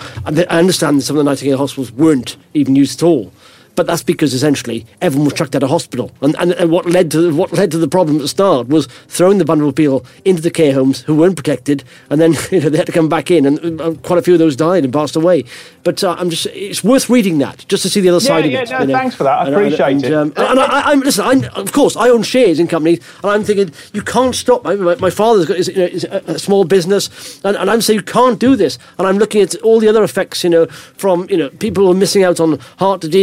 I understand that some of the Nightingale hospitals weren't even used at all. But that's because essentially everyone was chucked out of hospital, and, and and what led to what led to the problem at the start was throwing the vulnerable people into the care homes who weren't protected, and then you know they had to come back in, and uh, quite a few of those died and passed away. But uh, I'm just it's worth reading that just to see the other yeah, side yeah, of it. No, you know? Thanks for that. I and, appreciate and, it. Um, and I, I, I'm listen. I'm, of course, I own shares in companies, and I'm thinking you can't stop. My, my father's got is, you know, is a, a small business, and, and I'm saying you can't do this. And I'm looking at all the other effects, you know, from you know people who are missing out on heart disease, cancer.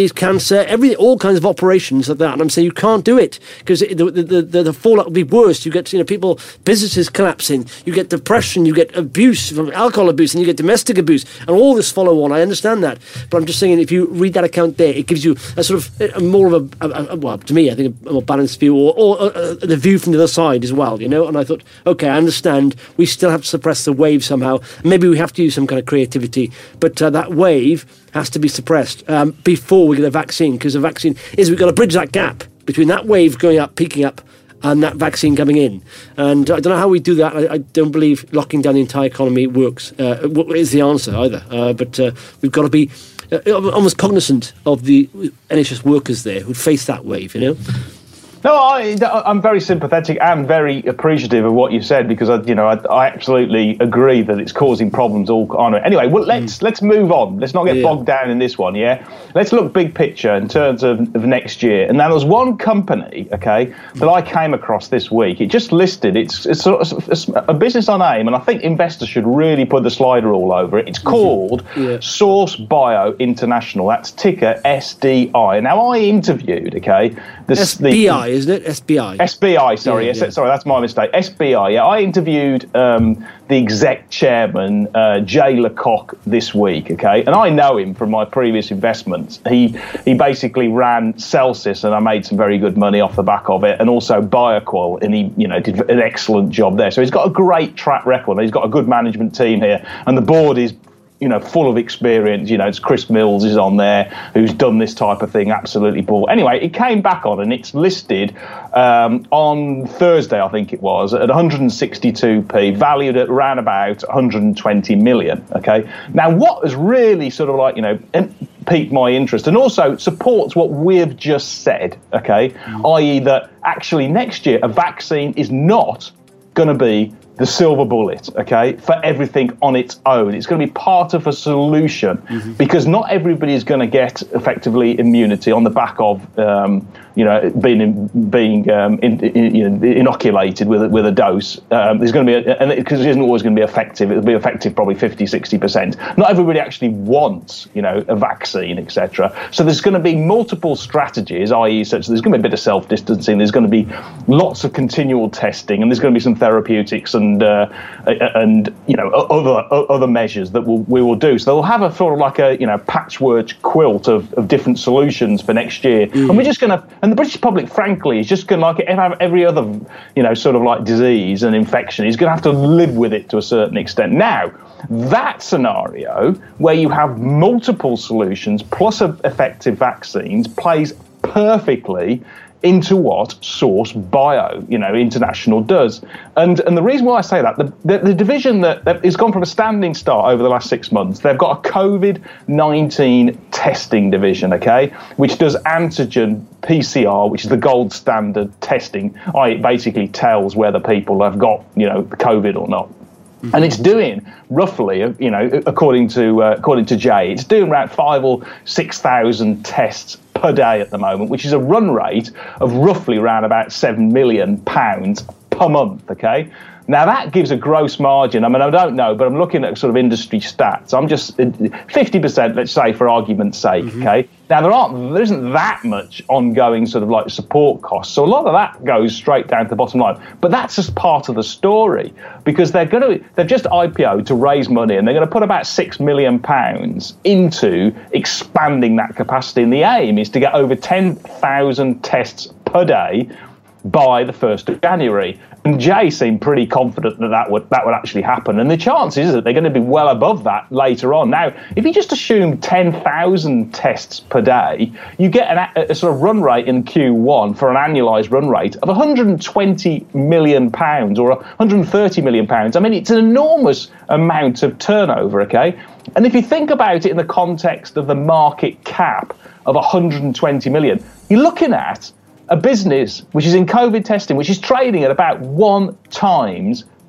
across uh, every all kinds of operations like that. And I'm saying you can't do it because the, the, the, the fallout will be worse. You get, you know, people, businesses collapsing, you get depression, you get abuse from alcohol abuse, and you get domestic abuse, and all this follow on. I understand that. But I'm just saying, if you read that account there, it gives you a sort of a more of a, a, a well, to me, I think a more balanced view, or, or uh, uh, the view from the other side as well, you know. And I thought, okay, I understand. We still have to suppress the wave somehow. Maybe we have to use some kind of creativity, but uh, that wave has to be suppressed um, before we get a vaccine, because the vaccine is, we've got to bridge that gap between that wave going up, peaking up, and that vaccine coming in. And I don't know how we do that. I, I don't believe locking down the entire economy works, uh, is the answer either. Uh, but uh, we've got to be uh, almost cognizant of the N H S workers there who face that wave, you know? No, I, I'm very sympathetic and very appreciative of what you said, because I, you know, I, I absolutely agree that it's causing problems all on it. Anyway, well, let's mm. let's move on. Let's not get yeah. bogged down in this one. Yeah, let's look big picture in terms of, of next year. And now there's one company, okay, that I came across this week. It just listed. It's it's sort of it's a business on AIM, and I think investors should really put the slider all over it. It's called mm-hmm. yeah. Source Bio International. That's ticker S D I. Now I interviewed, okay, this, S B I. the Isn't it? S B I. S B I, sorry. Yeah, yes, yeah. Sorry, that's my mistake. S B I, yeah. I interviewed um, the exec chairman, uh, Jay Lecoq, this week, okay? And I know him from my previous investments. He he basically ran Celsius, and I made some very good money off the back of it, and also Bioqual, and he, you know, did an excellent job there. So he's got a great track record. He's got a good management team here, and the board is, you know, full of experience. You know, it's Chris Mills is on there, who's done this type of thing absolutely ball. Anyway, it came back on, and it's listed um, on Thursday, I think it was, at one hundred sixty-two p, valued at around about one hundred twenty million. Okay. Now, what has really sort of like, you know, piqued my interest, and also supports what we've just said, okay, mm. that is that actually next year a vaccine is not going to be the silver bullet, okay, for everything on its own. It's going to be part of a solution, mm-hmm. because not everybody is going to get effectively immunity on the back of, um, you know, being in, being um, in, in, you know, inoculated with with a dose. Um, there's going to be, a, and because it, it isn't always going to be effective. It'll be effective probably fifty, sixty percent. Not everybody actually wants, you know, a vaccine, et cetera. So there's going to be multiple strategies, that is, such there's going to be a bit of self-distancing. There's going to be lots of continual testing, and there's going to be some therapeutics and And uh, and you know other other measures that we'll, we will do. So they'll have a sort of like a you know patchwork quilt of, of different solutions for next year. Mm. And we're just going to, and the British public, frankly, is just going to like have every other you know sort of like disease and infection. Is going to have to live with it to a certain extent. Now, that scenario where you have multiple solutions plus effective vaccines plays perfectly into what Source Bio, you know, International does. And and the reason why I say that, the, the, the division that, that has gone from a standing start over the last six months, they've got a COVID nineteen testing division, okay, which does antigen P C R, which is the gold standard testing. It basically tells whether people have got, you know, COVID or not. And it's doing roughly, you know, according to uh, according to Jay, it's doing around five or six thousand tests per day at the moment, which is a run rate of roughly around about seven million pounds per month. Okay. Now that gives a gross margin. I mean, I don't know, but I'm looking at sort of industry stats. I'm just fifty percent, let's say, for argument's sake. Mm-hmm. Okay. Now there aren't, there isn't that much ongoing sort of like support costs, so a lot of that goes straight down to the bottom line. But that's just part of the story, because they're going to, they've just I P O'd to raise money, and they're going to put about six million pounds into expanding that capacity. And the aim is to get over ten thousand tests per day by the first of January. And Jay seemed pretty confident that that would, that would actually happen. And the chances is that they're going to be well above that later on. Now, if you just assume ten thousand tests per day, you get an, a, a sort of run rate in Q one for an annualised run rate of one hundred twenty million pounds or one hundred thirty million pounds. I mean, it's an enormous amount of turnover, okay? And if you think about it in the context of the market cap of one hundred twenty million, you're looking at a business which is in COVID testing, which is trading at about one times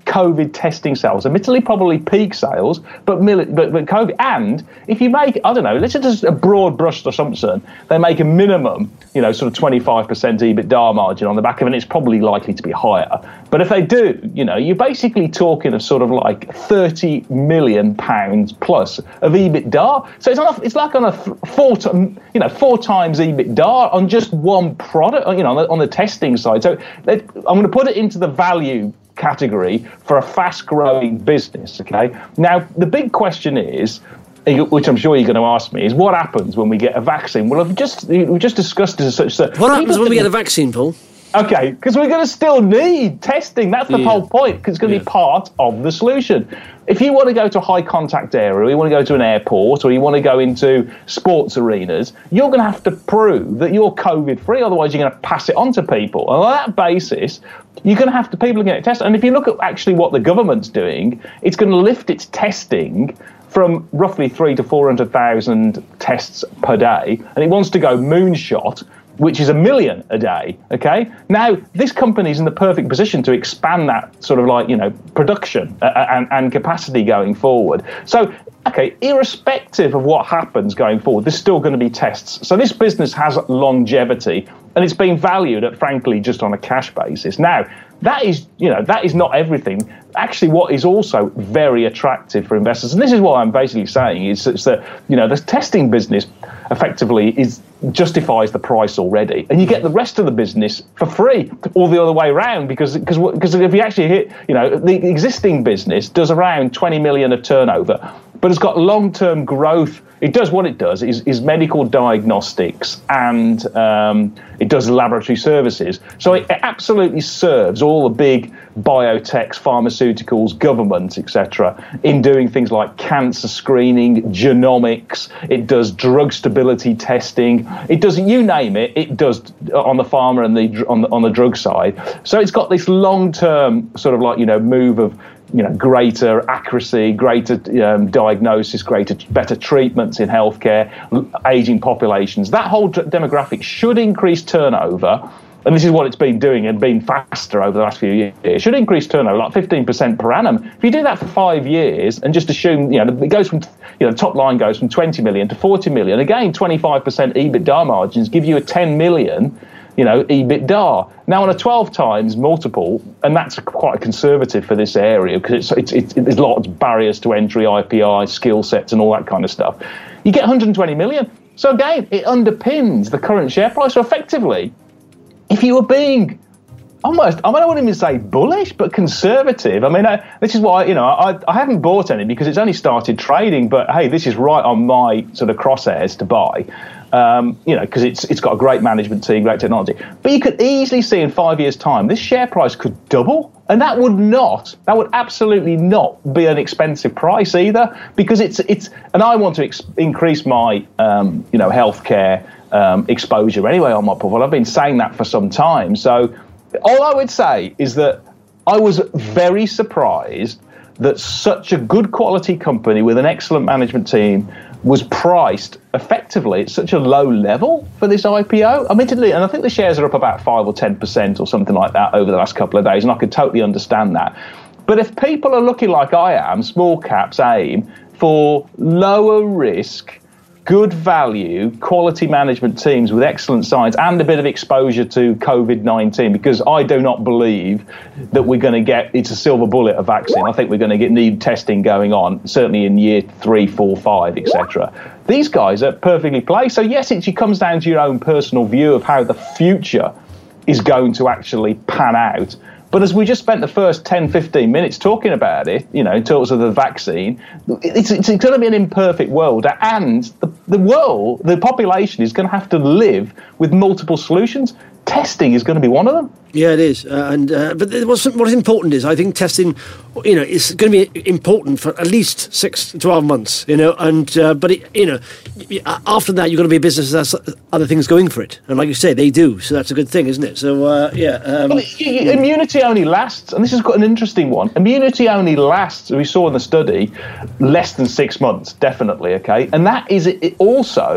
COVID testing sales, admittedly probably peak sales, but, mil- but but COVID. And if you make, I don't know, let's just a broad brush assumption, they make a minimum, you know, sort of twenty-five percent EBITDA margin on the back of it, and it's probably likely to be higher. But if they do, you know, you're basically talking of sort of like thirty million pounds plus of EBITDA. So it's on a, it's like on a four, you know, four times EBITDA on just one product, you know, on the, on the testing side. So I'm going to put it into the value category for a fast-growing business. Okay. Now the big question is, which I'm sure you're going to ask me, is what happens when we get a vaccine? Well, I've just we just discussed this as such that. What happens when we get a vaccine, Paul? Okay, because we're going to still need testing. That's the yeah. whole point, because it's going to yeah. be part of the solution. If you want to go to a high-contact area, or you want to go to an airport, or you want to go into sports arenas, you're going to have to prove that you're COVID-free, otherwise you're going to pass it on to people. And on that basis, you're going to have to, people are going to get tested. And if you look at actually what the government's doing, it's going to lift its testing from roughly three to four hundred thousand tests per day, and it wants to go moonshot, which is a million a day. Okay. Now, this company is in the perfect position to expand that sort of like, you know, production and, and capacity going forward. So, okay, irrespective of what happens going forward, there's still going to be tests. So this business has longevity, and it's being valued at, frankly, just on a cash basis. Now, that is, you know, that is not everything. Actually, what is also very attractive for investors, and this is what I'm basically saying, is, is that, you know, the testing business effectively is justifies the price already, and you get the rest of the business for free, or the other way around, because because because if you actually hit, you know, the existing business does around twenty million of turnover, but it's got long-term growth. It does what it does is, is medical diagnostics, and um, it does laboratory services. So it absolutely serves all the big biotechs, pharmaceuticals, government, et cetera, in doing things like cancer screening, genomics. It does drug stability testing. It does, you name it, it does on the pharma and the on the, on the drug side. So it's got this long-term sort of like, you know, move of, you know, greater accuracy, greater um, diagnosis, greater, better treatments in healthcare, aging populations. That whole d- demographic should increase turnover, and this is what it's been doing and been faster over the last few years. It should increase turnover like fifteen percent per annum. If you do that for five years and just assume, you know, it goes from, you know, the top line goes from twenty million to forty million. Again, twenty-five percent EBITDA margins give you a ten million. You know, EBITDA. Now on a twelve times multiple, and that's quite conservative for this area because it's, it's, it's, there's lots of barriers to entry, I P I, skill sets, and all that kind of stuff. You get one hundred twenty million. So again, it underpins the current share price. So effectively, if you were being almost, I mean, I wouldn't even say bullish, but conservative. I mean, I, this is why, you know, I, I haven't bought any because it's only started trading, but hey, this is right on my sort of crosshairs to buy. Um, you know, because it's it's got a great management team, great technology. But you could easily see in five years' time, this share price could double. And that would not, that would absolutely not be an expensive price either, because it's, it's and I want to ex- increase my, um, you know, healthcare um, exposure anyway on my portfolio. I've been saying that for some time. So all I would say is that I was very surprised that such a good quality company with an excellent management team was priced effectively at such a low level for this I P O. Admittedly, and I think the shares are up about five or ten percent or something like that over the last couple of days, and I could totally understand that. But if people are looking like I am, small caps AIM, for lower risk, good value, quality management teams with excellent science and a bit of exposure to COVID nineteen, because I do not believe that we're going to get, it's a silver bullet, a vaccine. I think we're going to get need testing going on, certainly in year three, four, five, et cetera. These guys are perfectly placed. So yes, it comes down to your own personal view of how the future is going to actually pan out. But as we just spent the first ten, fifteen minutes talking about it, you know, in terms of the vaccine, it's, it's going to be an imperfect world. And the, the world, the population is going to have to live with multiple solutions. Testing is going to be one of them. Yeah, it is. Uh, and uh, but what's, what is important is, I think testing, you know, is going to be important for at least six to twelve months, you know, and, uh, but, it, you know, after that, you've got to be a business that has other things going for it. And like you say, they do. So that's a good thing, isn't it? So, uh, yeah. Um, well, immunity only lasts, and this is quite an interesting one. Immunity only lasts, we saw in the study, less than six months, definitely, okay? And that is it also,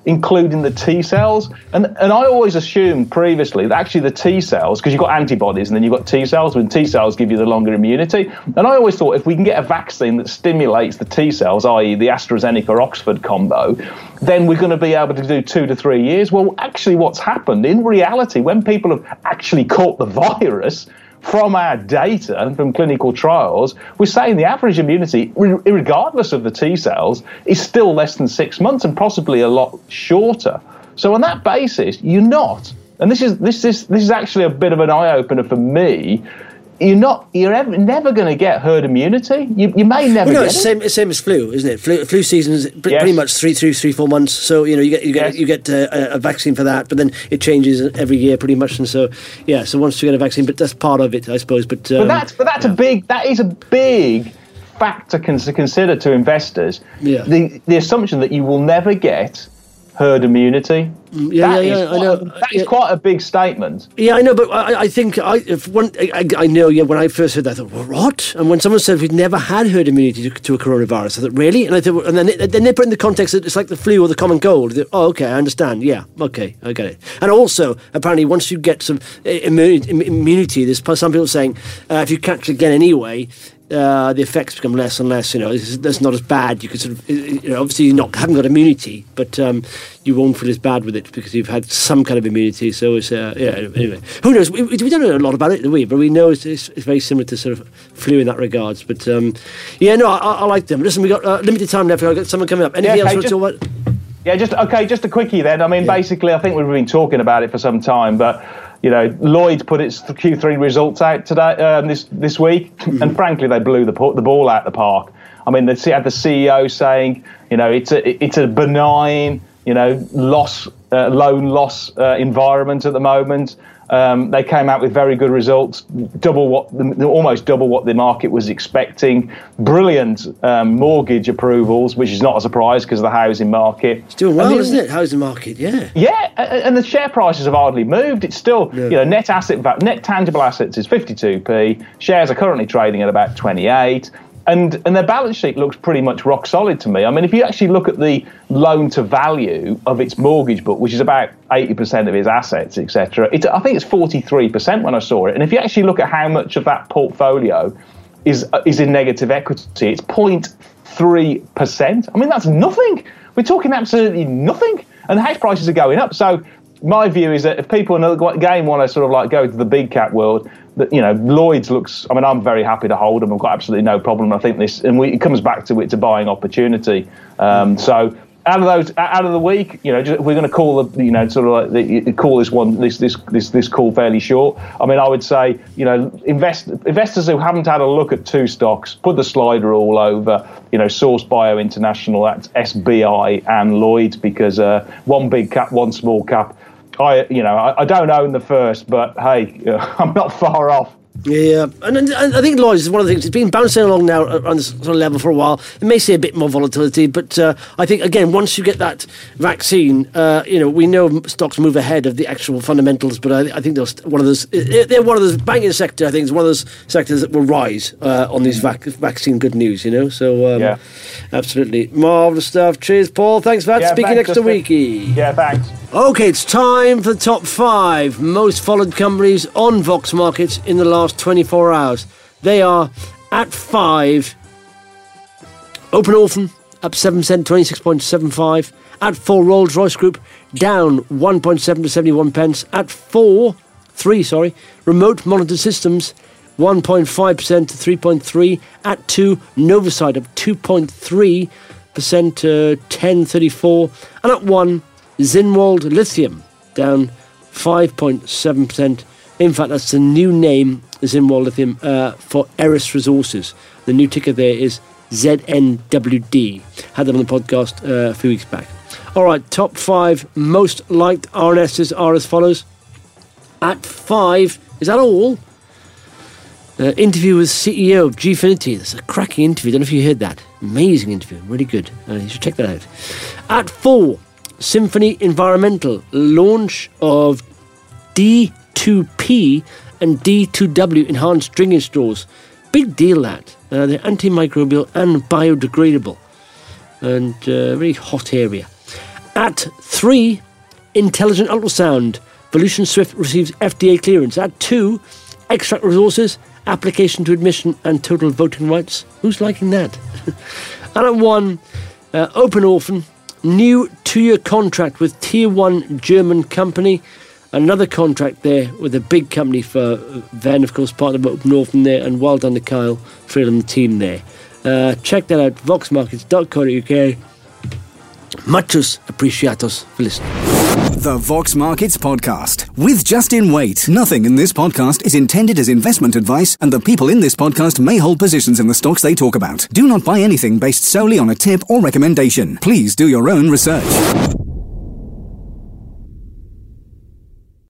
including the T cells. And and I always assumed previously that actually the T cells, because you've got antibodies and then you've got T cells, and T cells give you the longer immunity. And I always thought if we can get a vaccine that stimulates the T cells, that is the AstraZeneca-Oxford combo, then we're going to be able to do two to three years. Well, actually what's happened in reality, when people have actually caught the virus, from our data and from clinical trials, we're saying the average immunity, regardless of the T cells, is still less than six months and possibly a lot shorter. So on that basis, you're not, and this is this is this is actually a bit of an eye opener for me. You're not. You're ever, never going to get herd immunity. You, you may never. Well, no, get it's it. same. It's same as flu, isn't it? Flu, flu season is pretty, Yes. pretty much three, three, three, four months. So you know, you get you get Yes. you get uh, a, a vaccine for that, but then it changes every year, pretty much. And so, yeah. So once you get a vaccine, but that's part of it, I suppose. But um, But that's but that's yeah. a big. That is a big factor con- to consider to investors. Yeah. The the assumption that you will never get herd immunity. yeah, That yeah, is yeah, I quite- know. That is Yeah. quite a big statement. Yeah, I know, but I, I think I, if one, I, I know. Yeah, when I first heard that, I thought, well, "What?" And when someone said we'd never had herd immunity to, to a coronavirus, I thought, "Really?" And I thought, and then they, then they put it in the context that it's like the flu or the common cold. Thought, oh, okay, I understand. Yeah, okay, I get it. And also, apparently, once you get some immunity, immunity there's some people saying uh, if you catch it again anyway. Uh, the effects become less and less. You know, it's, that's not as bad. You could sort of, you know, obviously you not haven't got immunity, but um, you won't feel as bad with it because you've had some kind of immunity. So it's uh, yeah. Anyway, who knows? We, we don't know a lot about it, do we? But we know it's, it's, it's very similar to sort of flu in that regards. But um, yeah, no, I, I like them. Listen, we got uh, limited time left. I've got someone coming up. Anything Yeah, okay, else you want to just- talk about? Yeah, just okay. Just a quickie then. I mean, Yeah. basically, I think we've been talking about it for some time, but you know, Lloyd's put its Q three results out today, um, this this week, Mm-hmm. and frankly, they blew the the ball out the park. I mean, they had the C E O saying, you know, it's a it's a benign, you know, loss, uh, loan loss uh, environment at the moment. Um, they came out with very good results, double what, the, almost double what the market was expecting. Brilliant um, mortgage approvals, which is not a surprise because of the housing market. It's doing well, And the- isn't it? Housing market, yeah. Yeah, a- and the share prices have hardly moved. It's still, Yeah. you know, net asset va- net tangible assets is fifty-two p. Shares are currently trading at about twenty-eight. And and their balance sheet looks pretty much rock solid to me. I mean, if you actually look at the loan to value of its mortgage book, which is about eighty percent of its assets, et cetera, it's, I think it's forty-three percent when I saw it. And if you actually look at how much of that portfolio is uh, is in negative equity, it's zero point three percent. I mean, that's nothing. We're talking absolutely nothing. And the house prices are going up. So my view is that if people in the game want to sort of like go to the big cap world, that, you know, Lloyd's looks, I mean, I'm very happy to hold them. I've got absolutely no problem. I think this, and we, it comes back to it's a buying opportunity. Um, so out of those, out of the week, you know, just, we're going to call the, you know, sort of like the, call this one, this, this, this, this call fairly short. I mean, I would say, you know, invest, investors who haven't had a look at two stocks, put the slider all over, you know, Source Bio International, that's S B I and Lloyd's, because uh, one big cap, one small cap. I, you know, I, I don't own the first, but hey, I'm not far off. Yeah, and, and I think Lloyd's is one of the things. It's been bouncing along now on this sort of level for a while. It may see a bit more volatility, but uh, I think, again, once you get that vaccine, uh, you know, we know stocks move ahead of the actual fundamentals, but I, I think they're one of those, they're one of those, banking sector, I think, is one of those sectors that will rise uh, on these vac- vaccine good news, you know? So, um, Yeah. absolutely. Marvellous stuff. Cheers, Paul. Thanks for that. Yeah, Speaking thanks, next Justin. weeky. Yeah, thanks. Okay, it's time for the top five most followed companies on Vox Markets in the last twenty-four hours. They are at five. Open Orphan up seven percent, twenty-six point seven five. At four, Rolls-Royce Group down one point seven to seventy-one pence. At four, three, sorry, Remote Monitor Systems one point five percent to three point three. At two, Novacyt up two point three percent to ten thirty-four. And at one, Zinnwald Lithium down five point seven percent. In fact, that's the new name, Zinnwald Lithium, uh, for Eris Resources. The new ticker there is Z N W D. Had them on the podcast uh, a few weeks back. All right, top five most liked R N Ss are as follows. At five, is that all? Uh, interview with C E O of Gfinity. That's a cracking interview. Don't know if you heard that. Amazing interview. Really good. Uh, you should check that out. At four, Symphony Environmental, launch of D two P and D two W enhanced drinking straws. Big deal, that. Uh, they're antimicrobial and biodegradable. And uh, very hot area. At three, Intelligent Ultrasound. Volution Swift receives F D A clearance. At two, Extract Resources, application to admission and total voting rights. Who's liking that? And at one, uh, Open Orphan, new two-year contract with tier one German company. Another contract there with a big company for Venn, of course, part of Open Orphan there, and well done to Kyle Friel and the team there. Uh, check that out, vox markets dot co dot uk. Muchos apreciados for listening. The Vox Markets Podcast with Justin Waite. Nothing in this podcast is intended as investment advice, and the people in this podcast may hold positions in the stocks they talk about. Do not buy anything based solely on a tip or recommendation. Please do your own research.